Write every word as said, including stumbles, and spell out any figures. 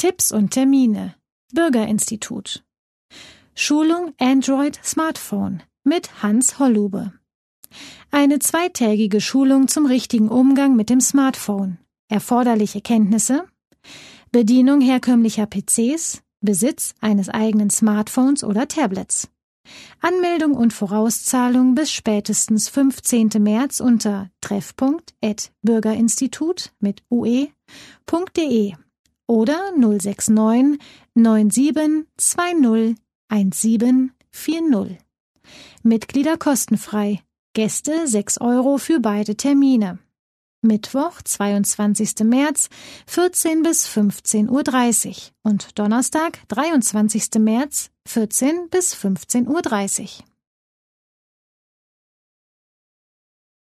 Tipps und Termine. Bürgerinstitut. Schulung Android Smartphone mit Hans Hollube. Eine zweitägige Schulung zum richtigen Umgang mit dem Smartphone. Erforderliche Kenntnisse: Bedienung herkömmlicher P Cs, Besitz eines eigenen Smartphones oder Tablets. Anmeldung und Vorauszahlung bis spätestens fünfzehnten März unter treffpunkt at bürgerinstitut mit ue.de oder null sechs neun neun sieben zwei null eins sieben vier null. Mitglieder kostenfrei, Gäste sechs Euro für beide Termine. Mittwoch, zweiundzwanzigsten März, vierzehn bis fünfzehn Uhr dreißig und Donnerstag, dreiundzwanzigsten März, vierzehn bis fünfzehn Uhr dreißig.